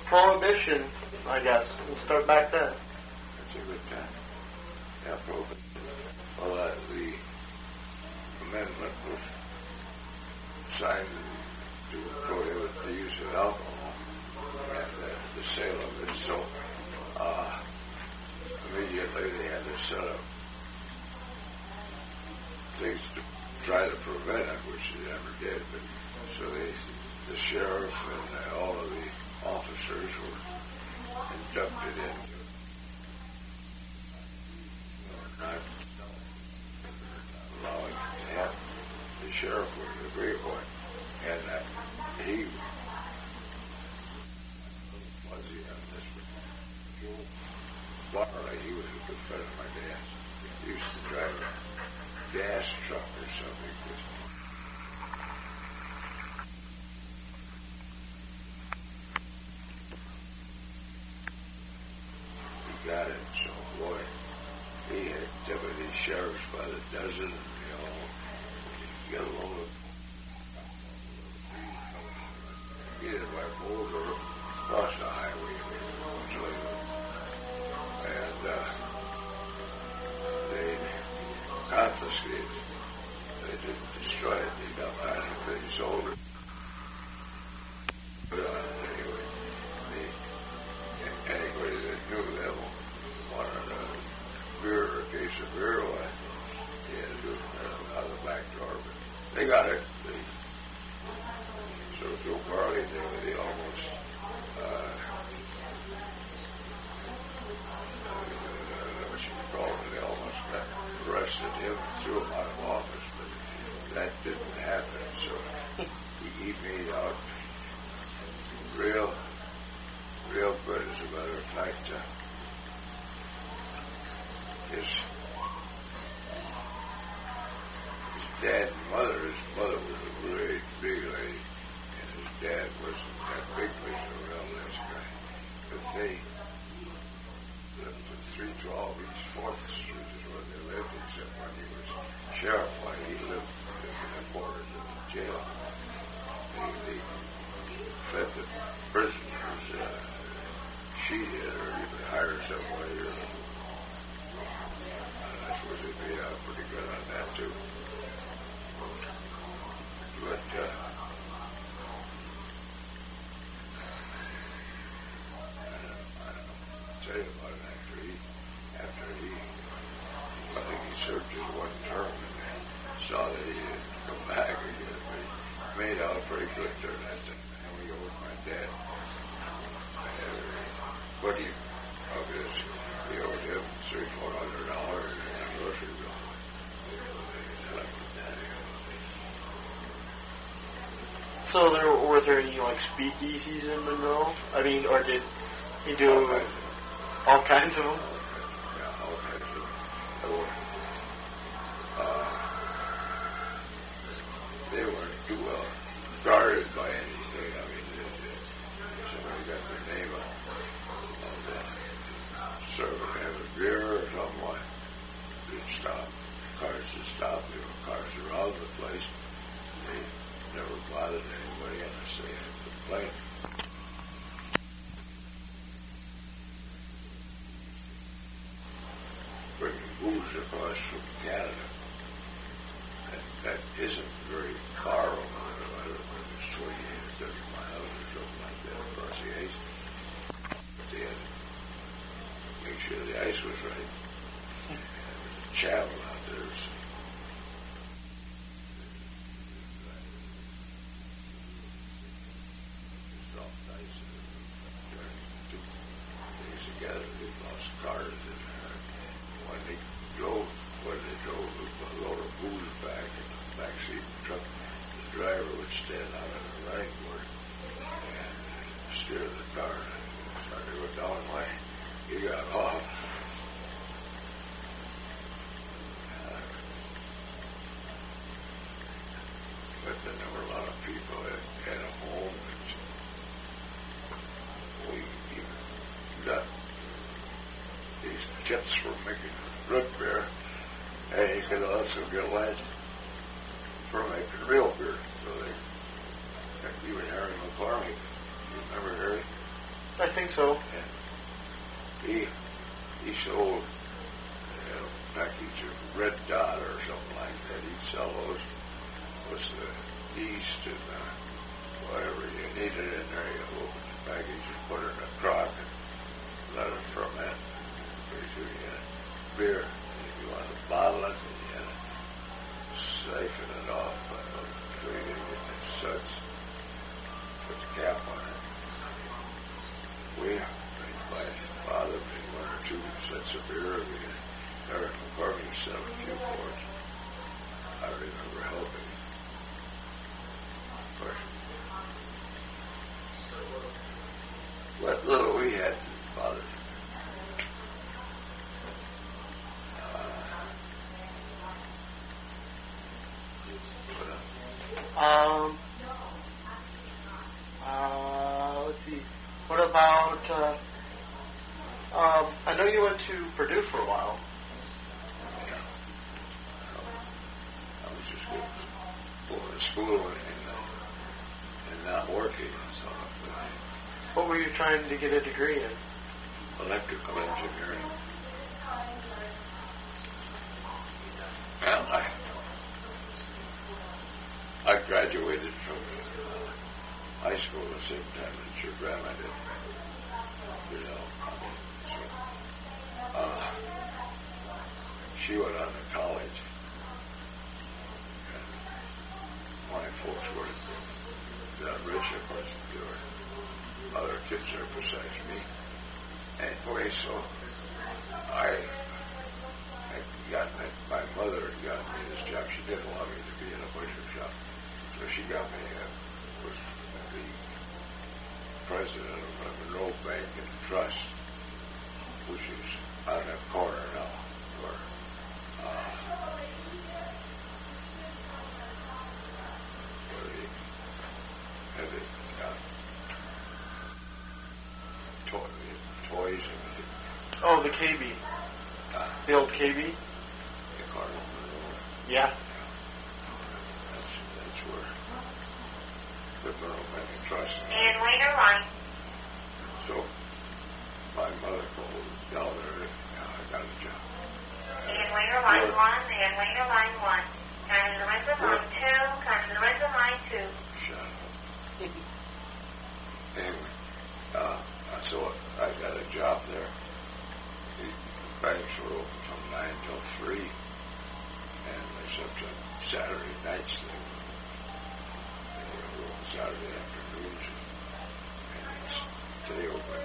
Prohibition, I guess. We'll start back then. That's a good time. Yeah, prohibition. Well, the amendment was signed to prohibit the use of alcohol and the sale of it. So immediately they had to set up things to try to prevent it, which they never did. But so the sheriff and all of the officers were inducted in. Not allowing to have the sheriff was agreeable, and he was on this one. Joe Barley, he was a good friend of my dad's. He used to drive a gas truck or something. He got it, so boy, he had deputy sheriffs by the dozen, get a load of get it by Boulder across the highway and they confiscated it. They didn't destroy it. They got mad and they sold it. But anyway, anybody that knew them wanted a beer or a case of beer, he had to do it out of the back door. But they got it. So Joe Barley, they almost what you call it, they almost arrested him and threw him out of office, but that didn't happen. So he made out real good. As a matter of fact, his dad and mother, his mother was a really big lady, and his dad wasn't that big, but he was a real nice guy. But they lived at 312 East 4th Street is where they lived, except when he was sheriff, while he lived in the quarters of the jail. They fed the prisoners. She did, or even hired somebody, or I suppose they made out pretty good on that too. But I tell you about it after he I think he served his one term and saw that he didn't come back again, but he made out pretty good during that thing. And we owed my dad. What do you he owed him $300-400 in a grocery bill. So were there any speakeasies in Monroe? I mean, or did he do all kinds of them? Yeah, all kinds of them. They weren't too well guarded by anything. I mean, somebody got their name on that. Serve and have a beer or something. They'd stop. Cars would stop. There were cars around the place. They never bothered anybody unless they had a complaint. Bringing booze across from Canada. And that isn't very far over there. I don't know if it's 28 or 30 miles or something like that across the ice. But they had to make sure the ice was right. And the channel out there is soft ice. During 2 days together, they lost cars. And when they drove a load of booze back in the backseat of the truck, the driver would stand out on the running board and steer the car. So they went down the lane. He got off. But then there were a lot of people that had a home. And we even got these kits for making root beer. And you could also get lead for making real beer. So they, even Harry McCormick, you remember Harry? I think so. And he sold a package of Red Dot or something like that. He'd sell those. Was the yeast and whatever you needed in there. You open the package and put it in a crock and let it ferment. Pretty soon you had beer. And if you wanted to bottle it, then you had to siphon it off. So you didn't get the suds. Put the cap on it. My father made 1 or 2 sets of beer. Eric McCormick set up a few boards. I remember helping. Of course, what little we had didn't bother me. Let's see. What about, I know you went to Purdue for a while. Yeah. I was just going to school and not working and so on. What were you trying to get a degree in? Electrical engineering. Well, I graduated from high school at the same time that your grandma did. She went on to college. And my folks were that rich, of course. There were other kids there besides me. Anyway, so I got my mother got me this job. She didn't want me to be in a butcher shop, so she got me was the president of a Monroe Bank and Trust, which is on that corner now. Toys and Oh, the KB. The old KB? The Cardinal Monroe. Yeah. That's where the Monroe Bank and Trust. And later line. So my mother called down there and I got a job. And later line 1, and later line 1. Come to the rest of line 2, come to the rest of line 2. Shut up. Anyway, so I got a job there. The banks were open from 9 till 3, and except on Saturday nights they were open Saturday afternoons, and stay open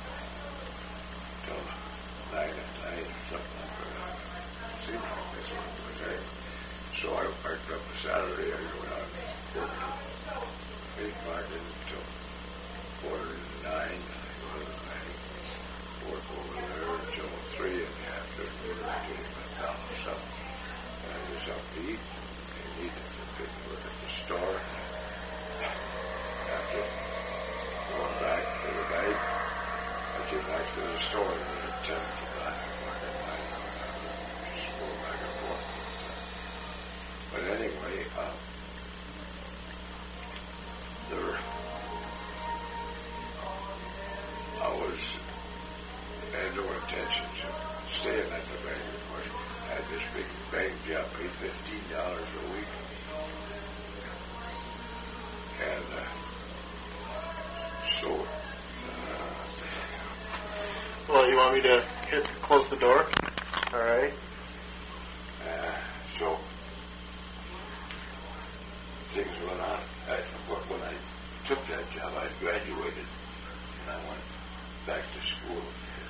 till 9 at night or something like that. Seemed like that's what it was there. So I worked up a Saturday. I went out and worked at 8 o'clock until 8:45. Work over there until 3 in the afternoon. I came down to something. And I was up to eat. And eat and work at the store. After going back for the night, I came back to the store at 10 o'clock at night. Just going back and forth. But anyway, I had no intentions of staying at the bank, of course. I had this big bank job, paid $15 a week. And so... Well, you want me to close the door? All right. So things went on. When I took that job, I graduated, and I went back to school.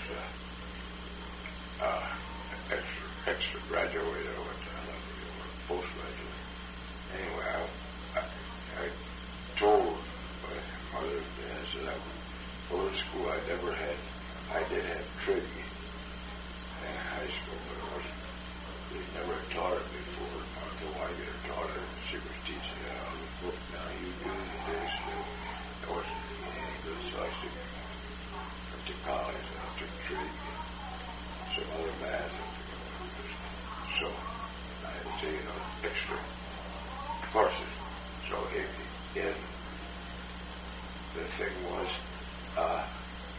Extra graduate, I went to postgraduate. Anyway, I told my mother and dad, I said I would go to school. I did have trig in high school, but it wasn't, they never taught it before. Until I get taught it, she was teaching it out of the book. Now you do this, it wasn't any good, so I went to college and I took trig and some other math. So I had to take extra courses. So the thing was,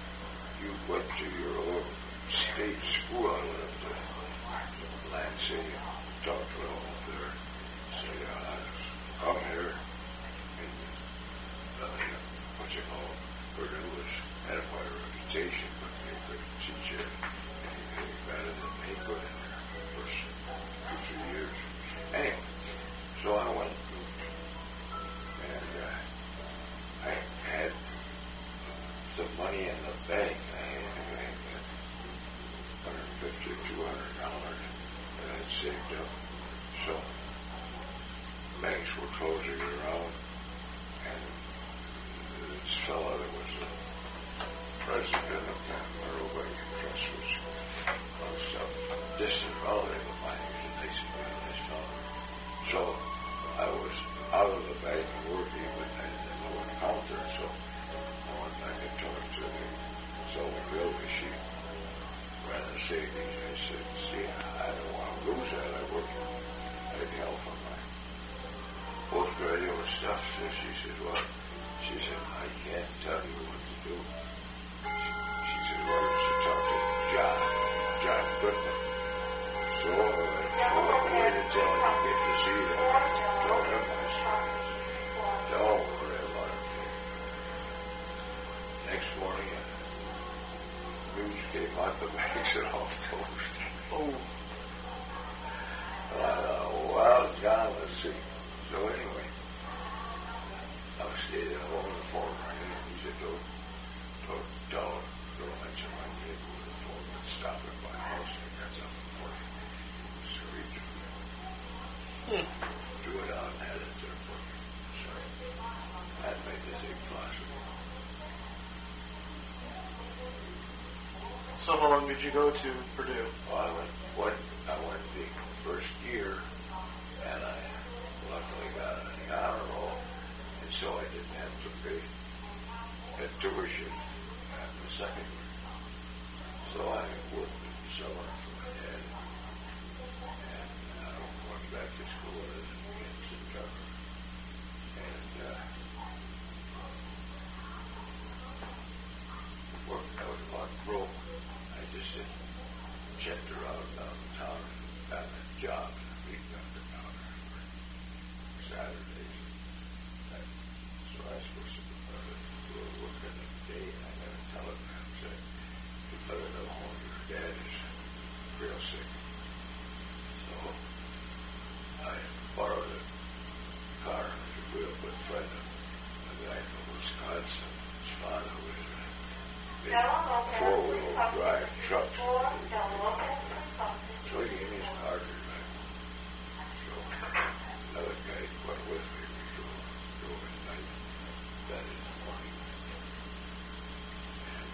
went to your old state school. I went up to Lansing and talked to them up there. Said, come here. And, what you call it, Purdue was had quite a reputation, but they couldn't teach you anything better than they could in their first 2-3 years. Anyway, so I went and I had some money in the bank. I had $150 or $200 that I'd saved up. So banks were closing around, and this fellow that was the president of that Myrtle Trust was some distant relative of mine. He was a nice fellow. So I was out of the bank and working, but I didn't know an counter, so I went back and talked to the Sullivan Bill machine. Ran the savings. I said, see, I don't want to lose that. I had help on my postgraduate stuff. So she said, well, I can't tell you what to do. She said, why don't you talk to John Goodman? So I waited till I could get to see them. I told him my story. Don't worry about it. Next morning, news came out, the banks had all closed. Oh. Well, John, let's see. So anyway, I stayed at home in the foreman, and he said, don't mention my name with the foreman. Stop at my house, and got something for you. So he drew it out and had it there for me. So that made the thing possible. So how long did you go to Purdue? Well, I went the first year, and I luckily got an honor roll, and so I didn't have to pay tuition at the second year. So I worked in the summer for my dad, and I went back to school in September. And I was about broke. I just checked around downtown and found a job in a meat vendor down there for Saturdays. So I was supposed to go to work in the day, and I got a telegram saying, you better go home, your dad is real sick. So I borrowed a car with a real good friend of a guy from Wisconsin. His father was a big four-wheel drive truck. So he gave me his car to drive. So another guy went with me. We drove at night, then in the morning. And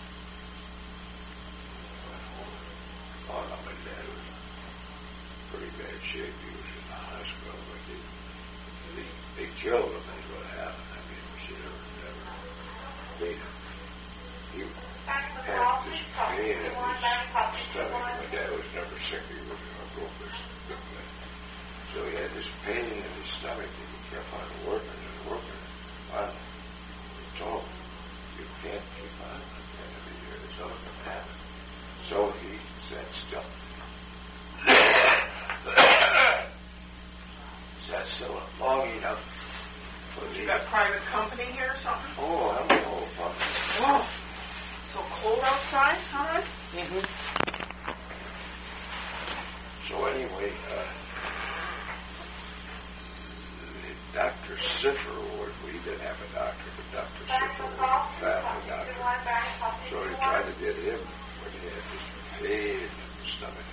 went home. Oh, no, my dad was in pretty bad shape. He was in the hospital, but they killed him, is what happened. I mean, we should have never made him. He had this pain in his stomach. My dad was never sick. He was a broke his leg. So he had this pain in his stomach, and he kept on working and working. Finally, he told him, you can't keep on like that every year. It's all going to happen. So he sat still. Sat still long enough for the... You got private company here or something? Oh, I'm an old puppy. Whoa. So cold outside, huh? Mm-hmm. So anyway, Dr. Siffer, we didn't have a doctor, but Dr. Siffer was a family doctor. So he tried to get him, but he had this pain in the stomach.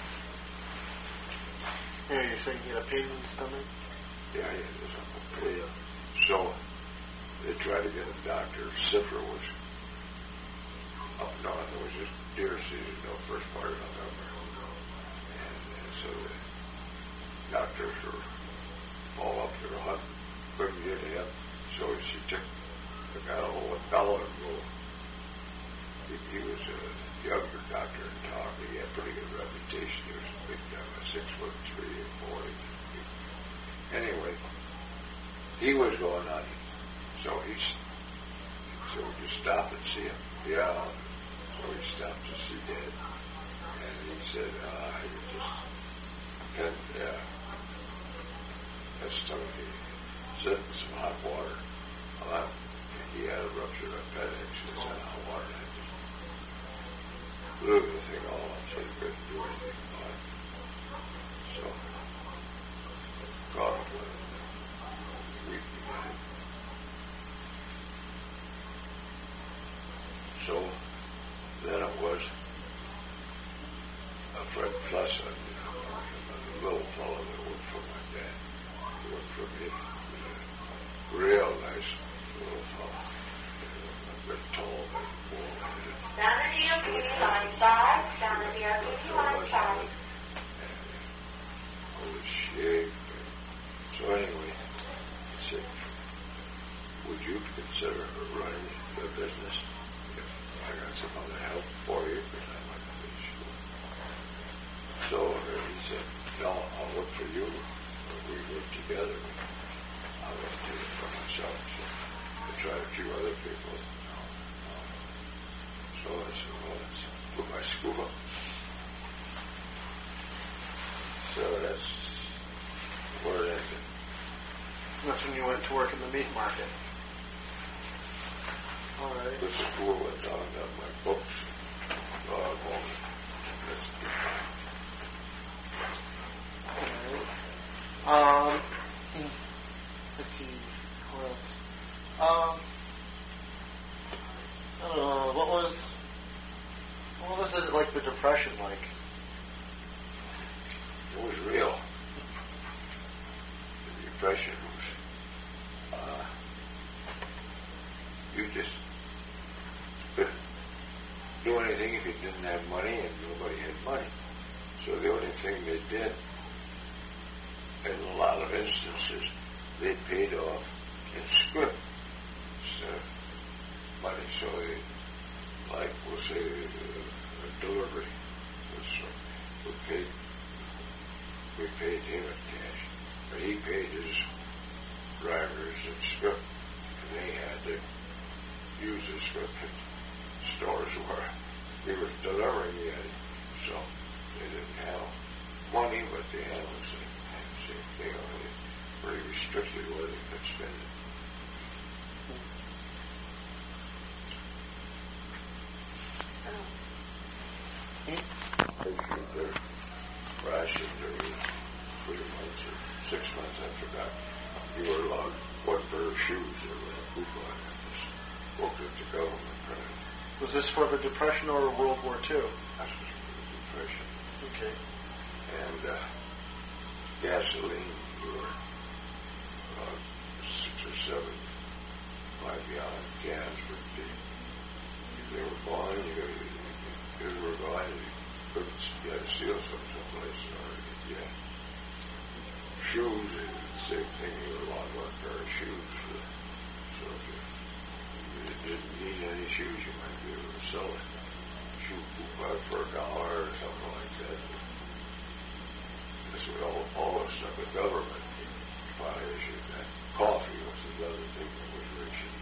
Yeah, you're saying you had a pain in the stomach? Yeah, he had this pain. So they tried to get a doctor. Siffer was up north. It was just deer season, first part of November. And so the doctors were all up there hunting, couldn't get in. So she took out a whole fellow and he was a younger doctor in town. He had a pretty good reputation. He was a big guy, 6'3" and 40. Anyway, he was going on. So would you stop and see him? Yeah. So So he stopped to see Dad, and he said, "I just can't. That's tough." He said in some hot water. He had a ruptured appendix. He said hot water. And I just blew the thing all up, so he couldn't do anything about it. So caught him with it. Week began. So then it was a Fred Plesson, a little fellow that worked for my dad. He worked for me. Real nice little fellow. A bit tall, but bull-headed. Down the DOT line 5, down the DOT line 5. Holy shit. So anyway, I said, would you consider running the business if I got some other help for you? Because I might not be sure. So he said, no, I'll work for you. We work together. I'll work do it for myself. So I tried a few other people. So I said, well, let's put my school up. So that's where it ended. That's when you went to work in the meat market. All right. The school went down, got my books, home. That's the time. All right. Let's see. What else? I don't know. What was it like? The Depression like? It was real. The Depression was, you just couldn't do anything if you didn't have money, and nobody had money. So the only thing they did, in a lot of instances, they paid off in scrip instead of money. So they, like, we'll say, a delivery was, we paid him in cash, but he paid his drivers in scrip, and they had to use the scrip in stores where he was delivering it. So they didn't have money, but they had the same thing. They were pretty restricted where they could spend it. They shoot their rations every 3 months or 6 months, I forgot. You were allowed one pair of shoes or a coupon. I just spoke it to government. Was this for the Depression or World War II? That was for the Depression. Okay. And gasoline, you were 6 or 7 5-gallon cans for the. If they were gone, you were gone, you had to steal someplace in order to get shoes. The same thing, you were allowed one pair of shoes. So if you didn't need any shoes, you might be able to sell a shoe coupon for $1 or something like that. This was all the stuff the government finally issued. That coffee was the other thing that was rich in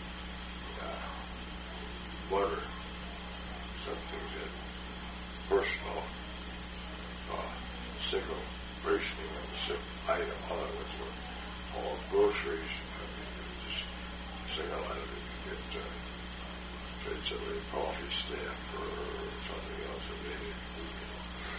butter. Some things that personal single rationing of a single item. Other ones were all groceries. I mean, it was just single item. You could get trade somebody coffee stamp or something else that they didn't need.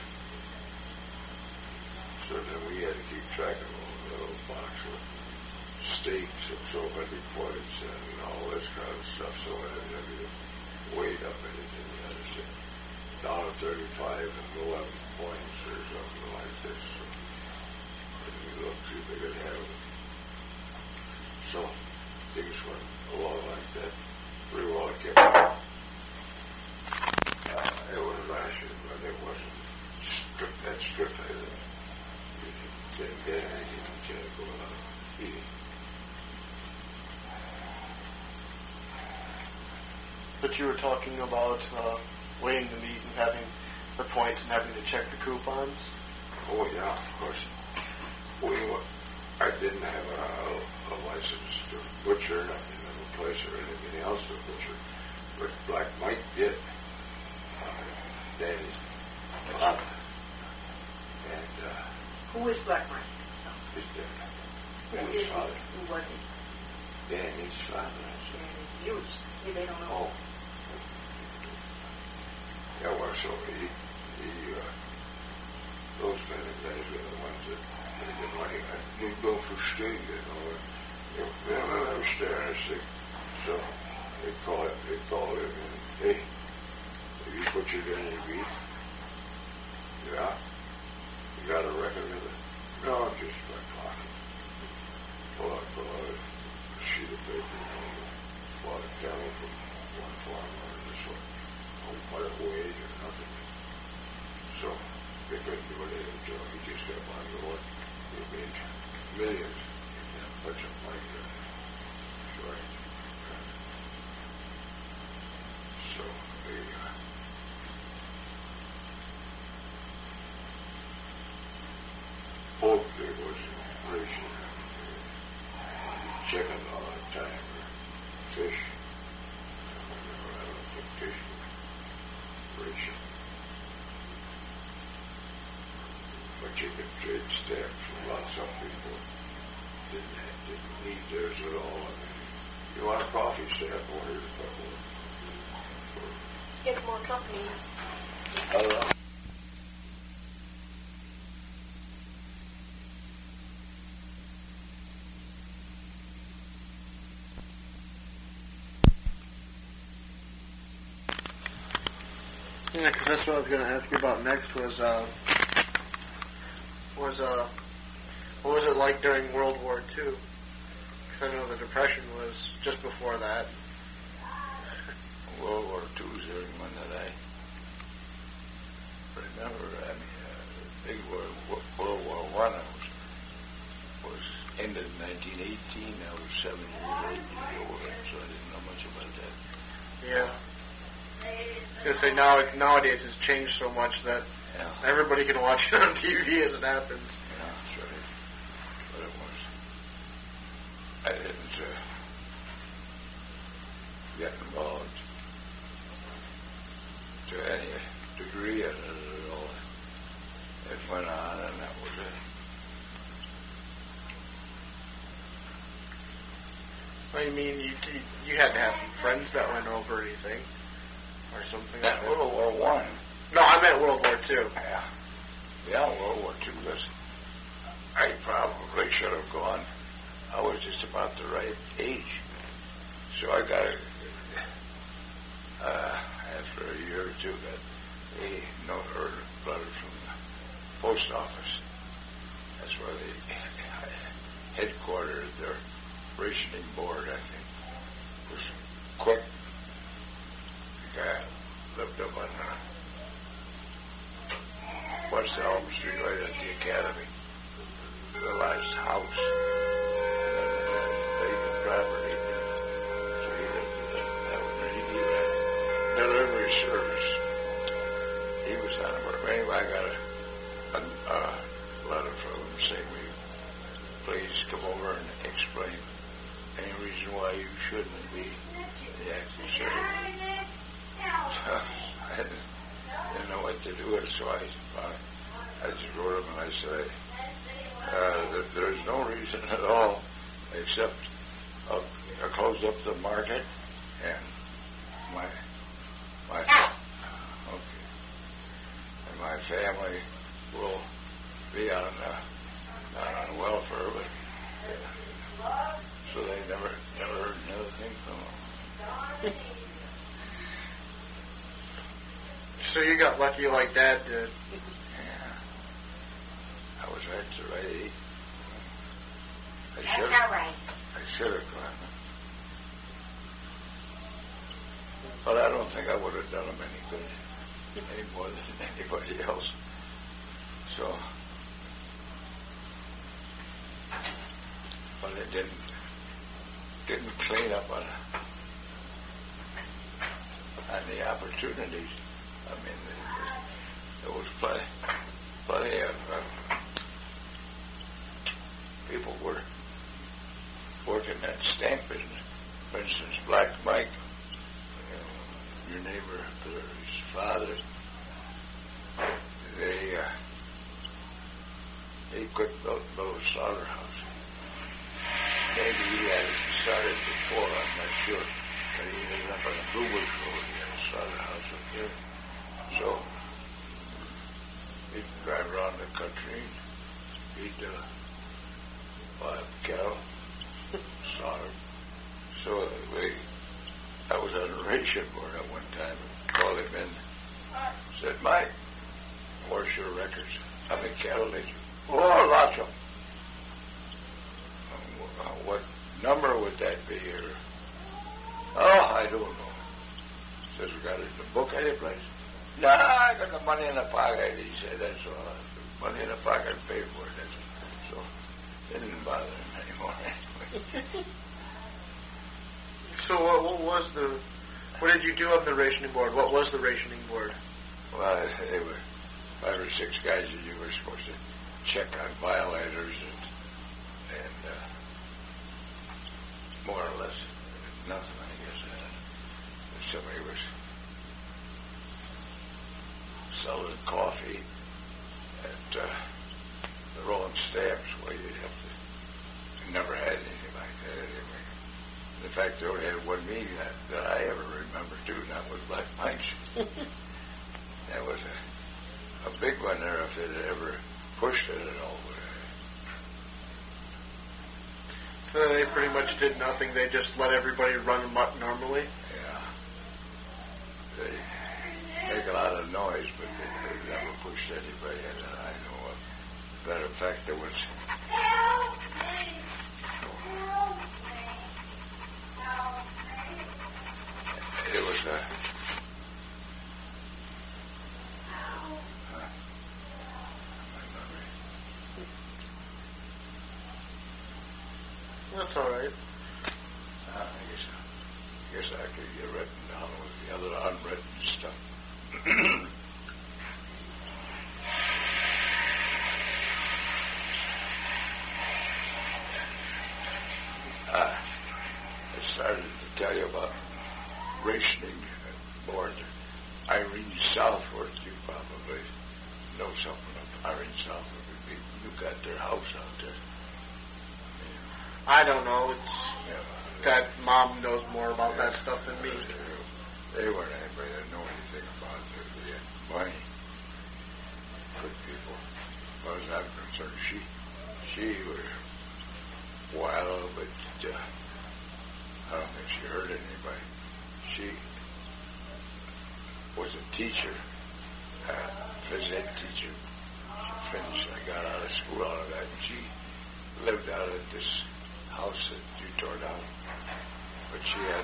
So then we had to keep track of a little box with steaks and so many points and all this kind of stuff. So I had to weight up anything you had to say. Down to 35 and 11 points or something like this. So we looked, see if they could have it. So things went along like that. Pretty well kept up. It was rationed, but it wasn't that strictly that you didn't get anything you can't go without eating. But you were talking about weighing the meat and having the points and having to check the coupons? Oh, yeah, of course. I didn't have a license to butcher, nothing in a place or anything else to butcher. But Black Mike did. son. Use. They don't know. Oh. Yeah, well, so those kind of guys were the ones that they didn't like. They'd go for sting, you know. They don't understand. So they call him and, hey, have you butchered any beef? Yeah. You got a record of it? No, just my pocket. Pull out a sheet of paper, you know, bought a cattle from one farmer and this one. What a wage or nothing. So they couldn't do anything to him. He just kept on going. He made millions. He put some money in it. Right. So they both there was racing chicken all the time or fish. I don't think fish racing. But you could trade stamps for lots of people. Didn't need theirs at all. I mean, you want a coffee stamp, order a couple. Get more company. Hello. Yeah, because that's what I was going to ask you about next was what was it like during World War II? Because I know the Depression was just before that. World War II is the only one that I remember. I mean, the big World War I was ended in 1918. I was 7 years old, so I didn't know much about that. Yeah. I was going to say, nowadays it's changed so much that everybody can watch it on TV as it happens. Yeah, that's right. But it was. I didn't get involved to any degree in it at all. It went on, and that was it. I mean, you had to have some friends that went over anything or something. That like World War One. No, I meant World War II. Yeah, World War II. I probably should have gone. I was just about the right age, so I got after a year or two, got a note or letter from the post office. That's where they headquartered their rationing board, I think. It was quick. The guy lived up on West Elm Street, right at the Academy. The last house. And then they had vacant property. So he lived that one. He had delivery service. He was on it. But anyway, I got a letter from him saying, "Will you please come over and explain any reason why you shouldn't be the active service?" I didn't know what to do with it, so I just wrote him and I said, there's no reason at all except I closed up the market and my family will be on welfare, but so they never heard another thing from them. So you got lucky like Dad did. Yeah. I was right to right age. That's all right. I should have gone. But I don't think I would have done him any good, any more than anybody else. So, but it didn't clean up on the opportunities. I mean, there was plenty of people were working that stamp business. For instance, Black Mike, your neighbor, his father, they quit build a slaughterhouse. Maybe he had started before, I'm not sure. But he was up on the Blue Bush Road. He had a slaughterhouse up there. So he'd drive around the country. He'd buy up cattle, slaughter. So I was on the ration board at one time. Called him in. Said, Mike, where's your records? How many cattle did you? Oh, lots of them. What number would that be? Or, I don't know. Says, we got it in the book any place? Nah, I got the money in the pocket. He said, that's all. Money in the pocket, paid for it. That's all. So it didn't bother him anymore. So what did you do on the rationing board? What was the rationing board? Well, they were 5 or 6 guys that you were supposed to check on violators and more or less nothing, I guess. If somebody was selling coffee at the Rolling Stamps, well, you'd have to. Never had anything like that anyway. In fact, they only had one meeting that I ever remember too, and that was Black Mike's. That was a big one there if it had ever pushed it at all. So they pretty much did nothing. They just let everybody run amok normally? Yeah. They make a lot of noise, but they never pushed anybody that I know of. Matter of fact, there was... It was a... That's all right. I guess I could get written down with the other unwritten stuff. I started to tell you about rationing board. Irene Southworth, you probably know something of Irene Southworth. You got their house out there. I don't know. It's that Mom knows more about that stuff than me. They weren't anybody that knew anything about it. They had money. Good people. As far as I'm concerned, she was wild, but I don't think she hurt anybody. She was a teacher, phys ed teacher. She finished. I got out of school out of that, and she lived out at this house that you tore down, but she had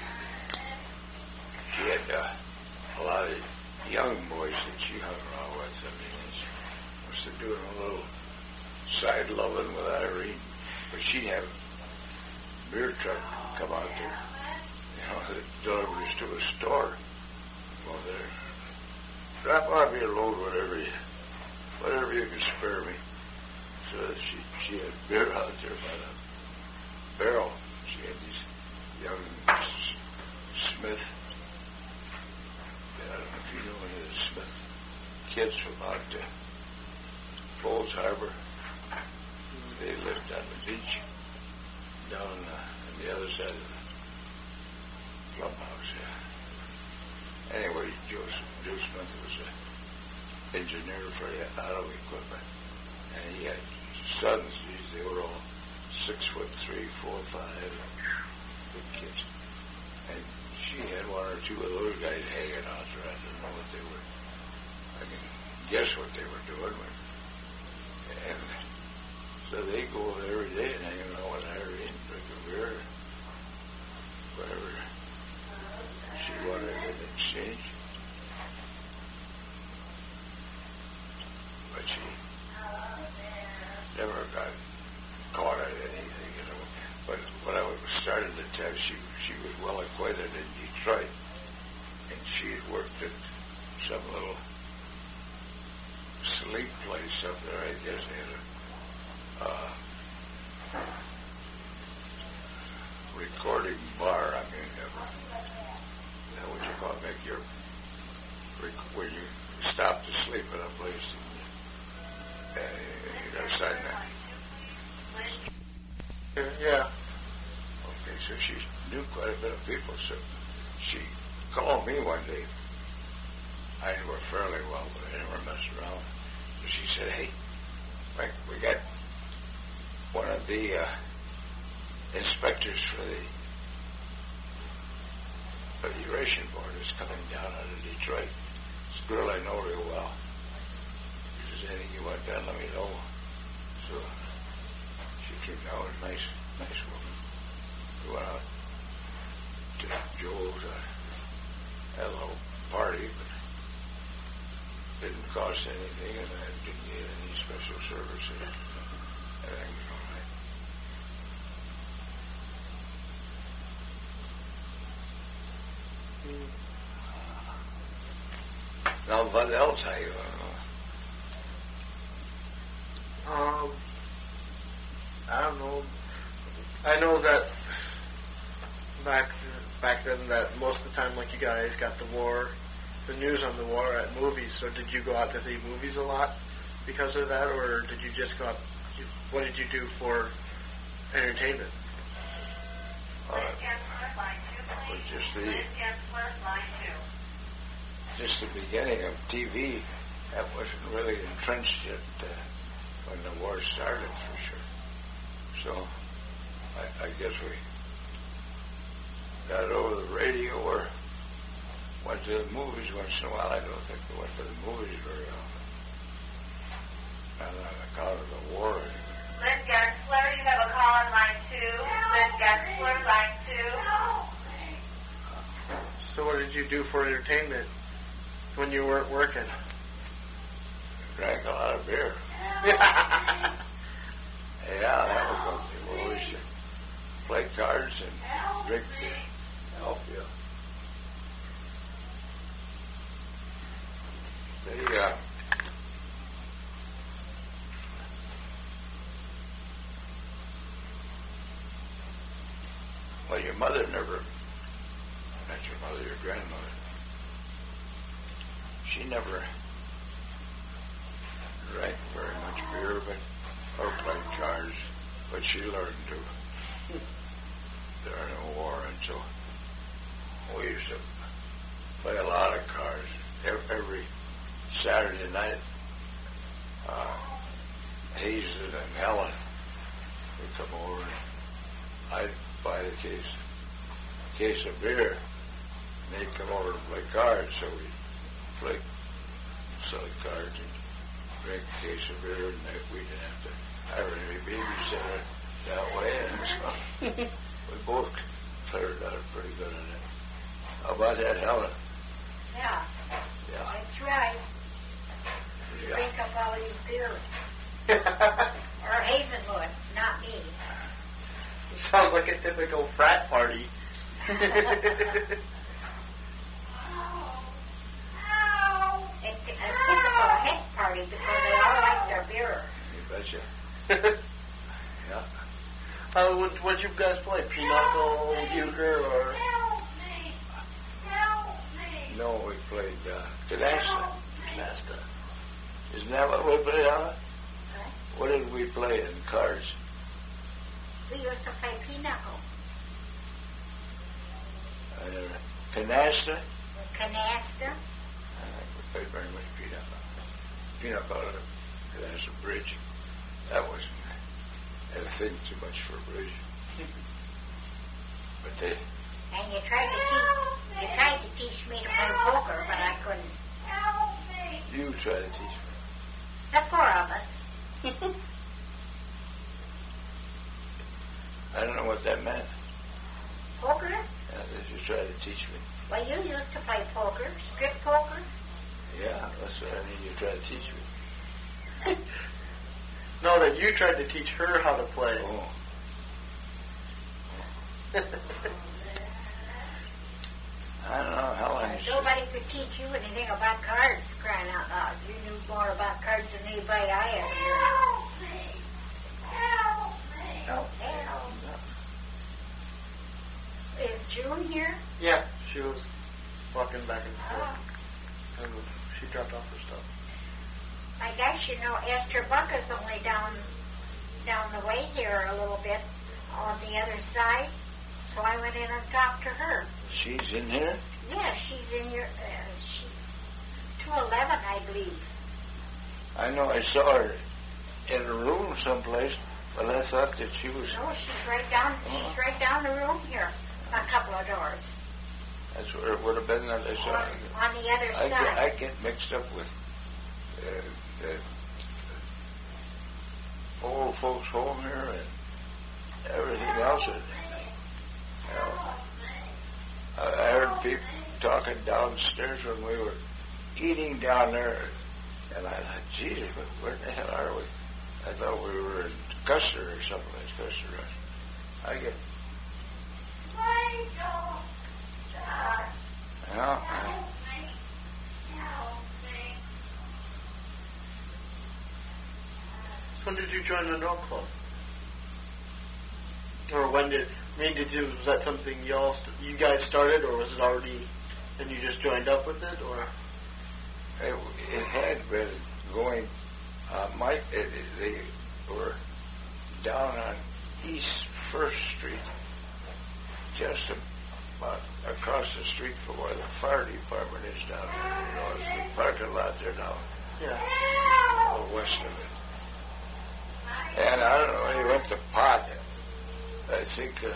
a lot of young boys that she hung around with. I mean, she must have doing a little side loving with Irene, but she'd have a beer truck come out there, that delivers to a store. Go there, drop off your load, whatever you can spare me. So she had beer out there by the barrel. She had these young Smith, I don't know if you know any of the Smith kids from out Falls Harbor. They lived on the beach down on the other side of the clubhouse. Anyway, Joe Smith was an engineer for the auto equipment, and he had sons. They were all 6'3", 4'5", big kids. And she had 1 or 2 of those guys hanging out there. I don't know what they were. I can guess what they were doing. And so they go over there every day and hang out with Irene, drink a beer, whatever she wanted in exchange. But she never got caught at anything, But when I was starting to tell, she was well acquainted in Detroit, and she had worked at some little sleep place up there. I guess they had a recording bar. I mean, what you call it, make your where you stop to sleep at a place, and you got to sign that. Yeah. knew quite a bit of people, so she called me one day. I knew her fairly well, but I never messed around. So she said, hey, Frank, we got one of the inspectors for the ration board is coming down out of Detroit. This girl I know real well. If there's anything you want done, let me know. So she came down, a nice woman. We went out to Joe's, had a little party, but didn't cost anything, and I didn't get any special services. Everything was all right. Now, what else are you? I don't know. I know that back then that most of the time, like, you guys got the news on the war at movies. So did you go out to see movies a lot because of that, or did you just go out? What did you do for entertainment? Just the beginning of TV. That wasn't really entrenched yet when the war started, for sure. So I guess we got over the radio or went to the movies once in a while. I don't think we went to the movies very often. Not on account of the war. Lynn Gensler, you have a call on line 2. Lynn Gensler, line 2. So what did you do for entertainment when you weren't working? Drank a lot of beer. Yeah, that was one thing. We always play cards and drink beer. Help you. Well, your mother never, not your mother, your grandmother, she never drank very much beer, or played cards, but she learned to during the war, and so we used to play a lot of cards every Saturday night. Hazen and Helen would come over, and I'd buy a case of beer, and they'd come over and play cards, so we'd play silly cards and drink a case of beer, and we didn't have to have any babysitter that way, and so we both cleared out pretty good on it. How about that, Helen? Yeah. Yeah. That's right. You Yeah. drink up all these beers. Or Hazelwood, not me. Sounds like a typical frat party. It's a typical head party because they all like their beer. You betcha. Yeah. What you guys play? Pinochle, euchre, or? No, we played Canasta. Isn't that what we played on? What did we play in cards? We used to play pinochle. Canasta? Canasta. I think we played very much pinochle. Canasta bridge. That wasn't a thing too much for bridge. But they... And you tried to teach me to play poker, but I couldn't. You try to teach me. The four of us. I don't know what that meant. Poker? Did you try to teach me? Well, you used to play poker, strip poker. Yeah, that's what I mean. You try to teach me. No, that you tried to teach her how to play. Oh. I don't know how long. Nobody could teach you anything about cards, crying out loud. You knew more about cards than anybody I ever knew. Help me. Is June here? Yeah, she was walking back and forth. And she dropped off her stuff. I guess you know Esther Buck is only down the way here a little bit on the other side. So I went in and talked to her. She's in here? Yes, she's in your, she's 211, I believe. I know I saw her in a room someplace, but I thought that she was... No, she's right down the room here, a couple of doors. That's where it would have been that I saw her. On the other side. I get mixed up with old folks home here and everything else. I heard people talking downstairs when we were eating down there, and I thought, geez, where the hell are we? I thought we were in Custer or someplace, Custer Rush. I get... Yeah. When did you join the No Club? Or when did was that something you guys started, or was it already, and you just joined up with it, or? It had been going, they were down on East 1st Street, just about across the street from where the fire department is down there. You know, it's the parking lot there now. Yeah. West of it. And I don't know, he went to pot. I think that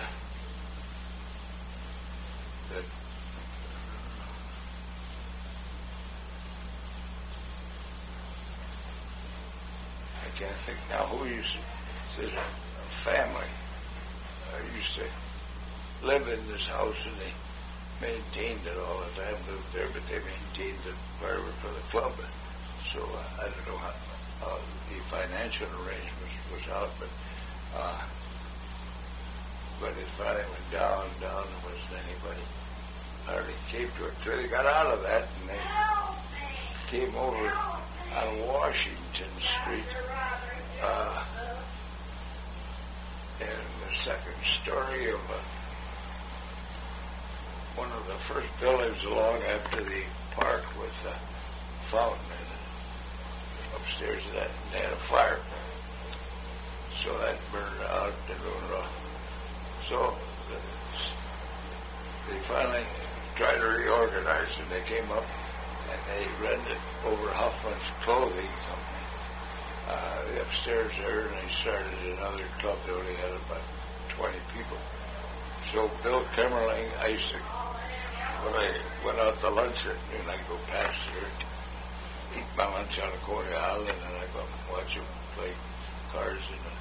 I can't think now who used to, said a family used to live in this house, and they maintained it all the time, lived there, but they maintained the apartment for the club. So I don't know how the financial arrangements was out, but it finally went down, there wasn't anybody hardly came to it. So they got out of that, and they came over on Washington Street, and the second story of one of the first buildings along after the park with the fountain in it. Upstairs of that, and they had a fire. So that burned out and ruined it all. So they finally tried to reorganize, and they came up and they rented over Huffman's Clothing Company, the upstairs there, and they started another club. They only had about 20 people. So Bill Kimmerling, I used to, when I went out to lunch at noon, I'd go past there, eat my lunch on a Coney Island, and then I'd go and watch him play cards in a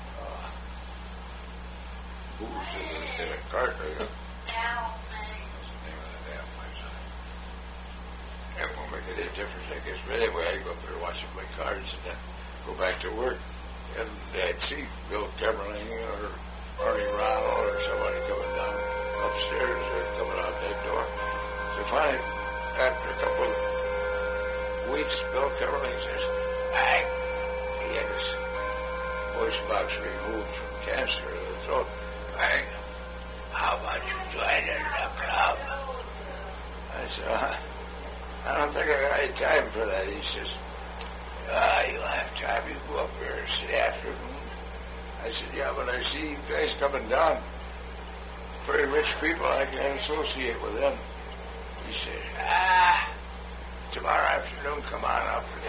booze in a cart. That's the name of the damn place. It won't make any difference, I guess. But anyway, I'd go up there and watch him play cards and then go back to work. And I'd see Bill Kimmerling or Arnie Ronald or somebody coming down upstairs or coming out that door. So finally, after a couple of weeks, Bill Kimmerling says, "Hey," he had his voice box removed from cancer of the throat. "Hey, how about you joining the club?" I said, "I don't think I got any time for that." He says, "You'll have time. You go up here this afternoon." I said, "Yeah, but I see you guys coming down. Very rich people. I can't associate with them." He said, "Tomorrow afternoon, come on up and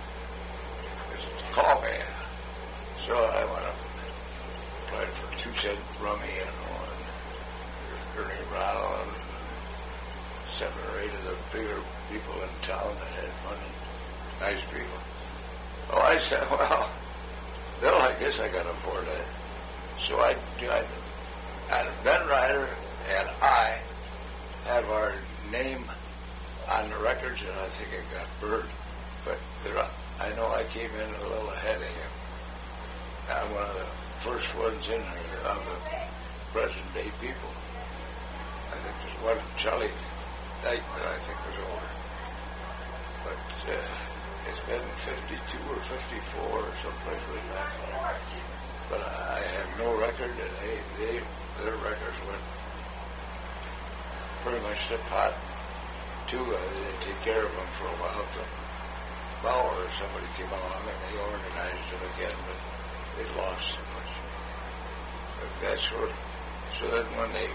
call me." So I went up and played for 2-cent rummy and Ernie Ronald and 7 or 8 of the bigger people in town that had money, nice people. Oh, I said, "Well, Bill, I guess I got to afford that." So I Ben Ryder and I have our name on the records, and I think it got burned. But I know I came in a little ahead of him. I'm one of the first ones in there of the present-day people. I think there's one Charlie Knight that I think was older. But it's been 52 or 54 or someplace like that. But I have no record, and their records went pretty much to pot, too. They didn't take care of them for a while. So Bauer or somebody came along and they organized it again, but they lost so much. But that's where So then when they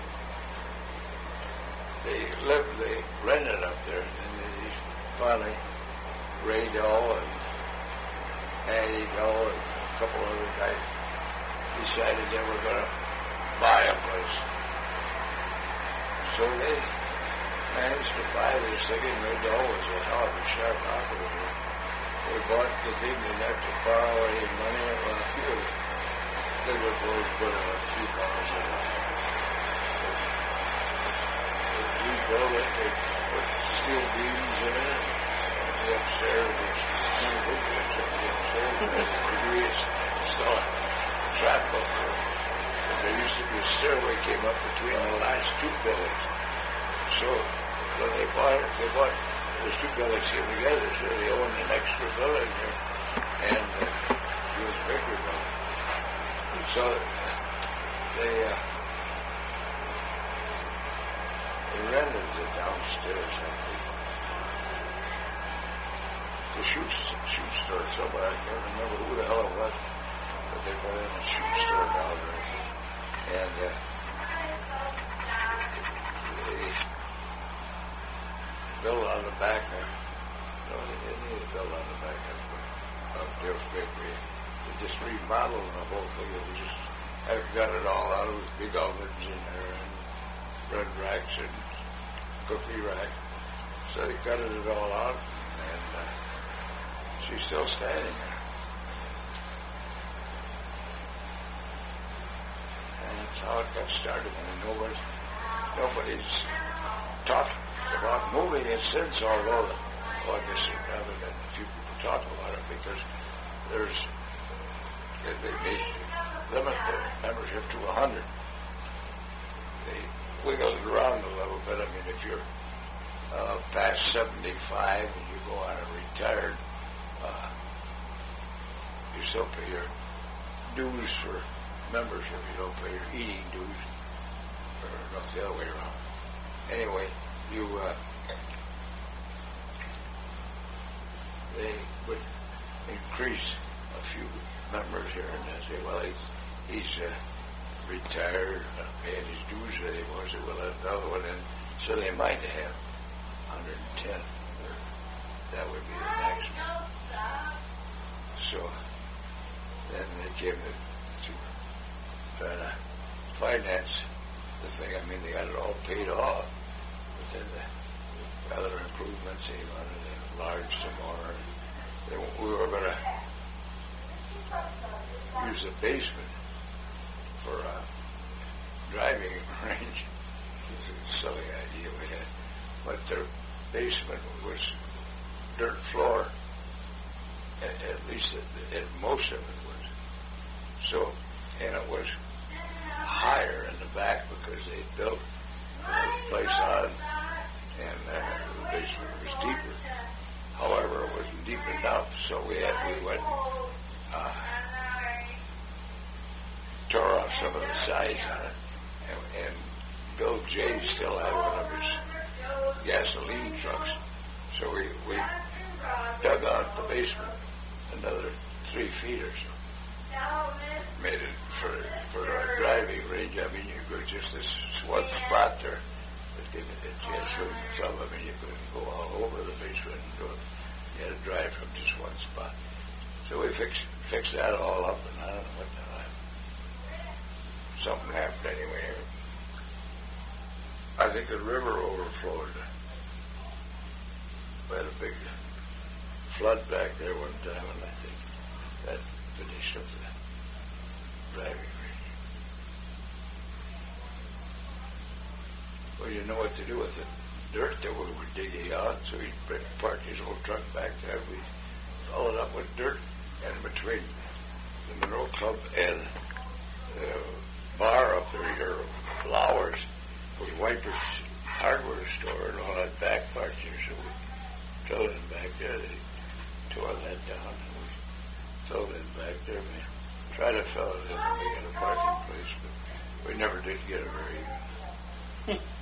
rented up there, and they finally Ray Doe and Hattie Doe and a couple other guys decided they were going to buy a place. So they managed to buy this thing, and Ray Doe was a hell of a sharp operator. They bought the big enough to borrow any money on a few. They would always put a few dollars in it. We built it, they put steel beams in it, and the upstairs was the upstairs, the degrees, still a trap up there. There used to be a stairway came up between the last two buildings. So when they bought it, those two buildings came together, so they owned an extra building there, and it was bigger building. So they rented the downstairs, I think. The shoe store somewhere. I can't remember who the hell it was, but they put in a shoe store down there. And they built on the back there. No, they didn't need to build on the back of Dale's Bakery. They just remodeled the whole thing. It was just, I got it all out. It was big ovens in there and bread racks and cookie rack. So they gutted it all out, and she's still standing there. And that's how it got started. I mean, nobody's talked about moving it since, although, I guess there haven't been a few people talk about it, because they limit the membership to 100. They wiggle it around a little bit. I mean, if you're past 75 and you go on a retired, you still pay your dues for membership. You don't pay your eating dues, or no, the other way around. Anyway, they would increase a few members here and they say, well, he's retired, paying his dues anymore, so we'll let another one in. So they might have 110. That would be the maximum. So then they came to try to finance the thing. I mean, they got it all paid off. But then the other improvements, they wanted to enlarge some more. We were going to use the basement for a driving range. This is a silly idea we had. But their basement was dirt floor. At least most of it was. So, and it was higher in the back because they built the place on, and the basement was deeper. However, it wasn't deep enough, so we went tore off some of the sides on it, and Bill J still had one of his gasoline trucks, so we dug out the basement another 3 feet or so. Made it for a driving range. I mean, you could just this one spot there. It just wouldn't come. I mean, you couldn't go all over the basement and do it. You had to drive from just one spot. So we fixed that all up, and I don't know what the hell happened. Something happened anyway. I think the river overflowed. We had a big flood back there one time, and I think that finished up the driving range. Well, you know what to do with the dirt that we were digging out, so he parked his old truck back there. We followed up with dirt, and between the Monroe Club and the bar up there here, Flowers, was Wiper's hardware store and all that back part here, so we filled in back there. They tore that down, and we filled in back there. We tried to fill it in and we got a parking place, but we never did get it very good.